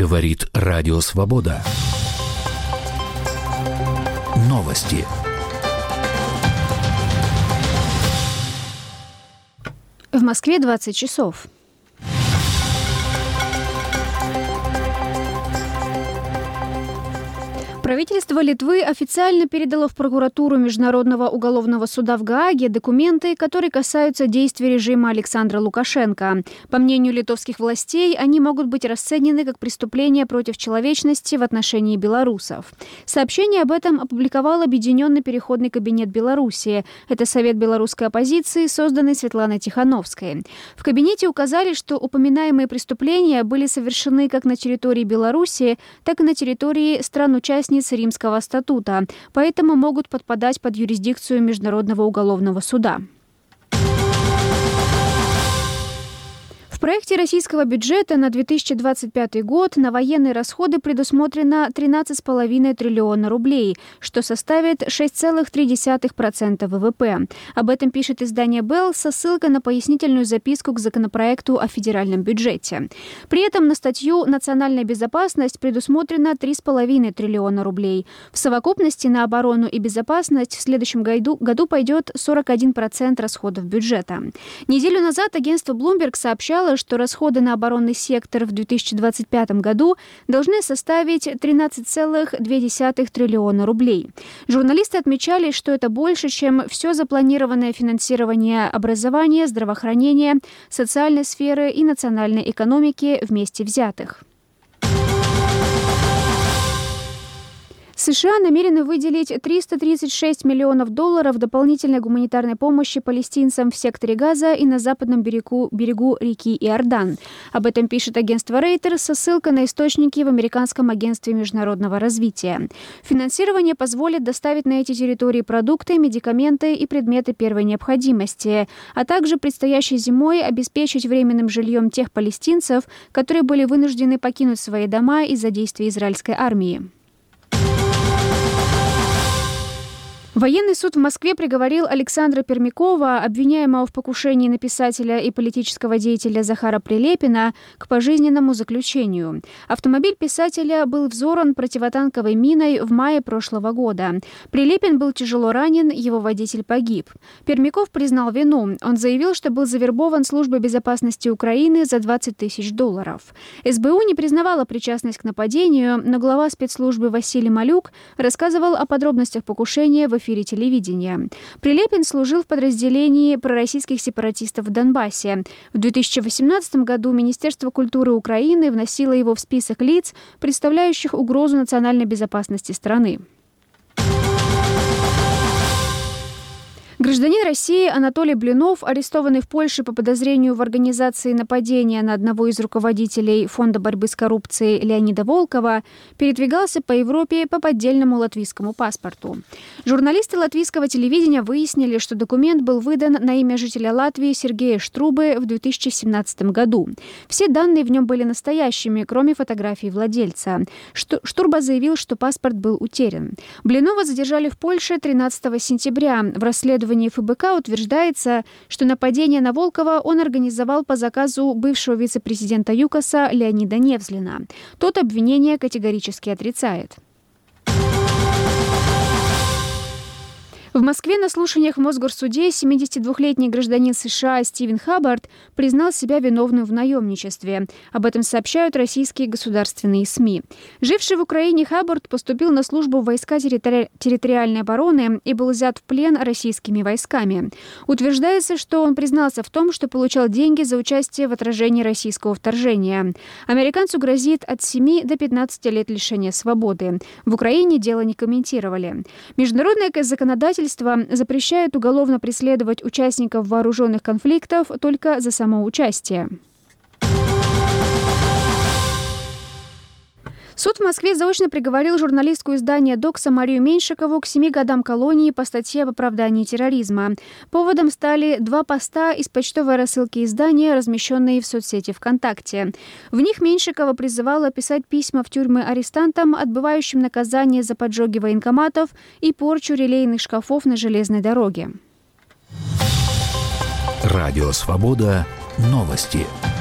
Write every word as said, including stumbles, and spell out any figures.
Говорит Радио Свобода. Новости. В Москве двадцать часов. Правительство Литвы официально передало в прокуратуру Международного уголовного суда в Гааге документы, которые касаются действий режима Александра Лукашенко. По мнению литовских властей, они могут быть расценены как преступления против человечности в отношении белорусов. Сообщение об этом опубликовал Объединенный переходный кабинет Беларуси. Это совет белорусской оппозиции, созданный Светланой Тихановской. В кабинете указали, что упоминаемые преступления были совершены как на территории Беларуси, так и на территории стран-участниц Римского статута, поэтому могут подпадать под юрисдикцию Международного уголовного суда. В проекте российского бюджета на две тысячи двадцать пятый год на военные расходы предусмотрено тринадцать целых пять десятых триллиона рублей, что составит шесть целых три десятых процента ВВП. Об этом пишет издание Белл со ссылкой на пояснительную записку к законопроекту о федеральном бюджете. При этом на статью «Национальная безопасность» предусмотрено три целых пять десятых триллиона рублей. В совокупности на оборону и безопасность в следующем году, году пойдет сорок один процент расходов бюджета. Неделю назад агентство Bloomberg сообщало, что расходы на оборонный сектор в две тысячи двадцать пятом году должны составить тринадцать целых две десятых триллиона рублей. Журналисты отмечали, что это больше, чем все запланированное финансирование образования, здравоохранения, социальной сферы и национальной экономики вместе взятых. США намерены выделить триста тридцать шесть миллионов долларов дополнительной гуманитарной помощи палестинцам в секторе Газа и на западном берегу, берегу реки Иордан. Об этом пишет агентство Reuters со ссылкой на источники в Американском агентстве международного развития. Финансирование позволит доставить на эти территории продукты, медикаменты и предметы первой необходимости, а также предстоящей зимой обеспечить временным жильем тех палестинцев, которые были вынуждены покинуть свои дома из-за действий израильской армии. Военный суд в Москве приговорил Александра Пермякова, обвиняемого в покушении на писателя и политического деятеля Захара Прилепина, к пожизненному заключению. Автомобиль писателя был взорван противотанковой миной в мае прошлого года. Прилепин был тяжело ранен, его водитель погиб. Пермяков признал вину. Он заявил, что был завербован Службой безопасности Украины за двадцать тысяч долларов. СБУ не признавала причастность к нападению, но глава спецслужбы Василий Малюк рассказывал о подробностях покушения в эфире телевидения. Прилепин служил в подразделении пророссийских сепаратистов в Донбассе. В две тысячи восемнадцатом году Министерство культуры Украины вносило его в список лиц, представляющих угрозу национальной безопасности страны. Гражданин России Анатолий Блинов, арестованный в Польше по подозрению в организации нападения на одного из руководителей Фонда борьбы с коррупцией Леонида Волкова, передвигался по Европе по поддельному латвийскому паспорту. Журналисты латвийского телевидения выяснили, что документ был выдан на имя жителя Латвии Сергея Штрубы в две тысячи семнадцатом году. Все данные в нем были настоящими, кроме фотографий владельца. Штурба заявил, что паспорт был утерян. Блинова задержали в Польше тринадцатого сентября. В расследовании В ФБК утверждается, что нападение на Волкова он организовал по заказу бывшего вице-президента ЮКОСа Леонида Невзлина. Тот обвинение категорически отрицает. В Москве на слушаниях в Мосгорсуде семидесятидвухлетний гражданин США Стивен Хаббард признал себя виновным в наемничестве. Об этом сообщают российские государственные СМИ. Живший в Украине Хаббард поступил на службу в войска территори... территориальной обороны и был взят в плен российскими войсками. Утверждается, что он признался в том, что получал деньги за участие в отражении российского вторжения. Американцу грозит от семи до пятнадцати лет лишения свободы. В Украине дело не комментировали. Международное законодательство запрещает уголовно преследовать участников вооруженных конфликтов только за само участие. Суд в Москве заочно приговорил журналистку издания «Докса» Марию Меньшикову к семи годам колонии по статье об оправдании терроризма. Поводом стали два поста из почтовой рассылки издания, размещенные в соцсети ВКонтакте. В них Меньшикова призывала писать письма в тюрьмы арестантам, отбывающим наказание за поджоги военкоматов и порчу релейных шкафов на железной дороге. Радио «Свобода». Новости.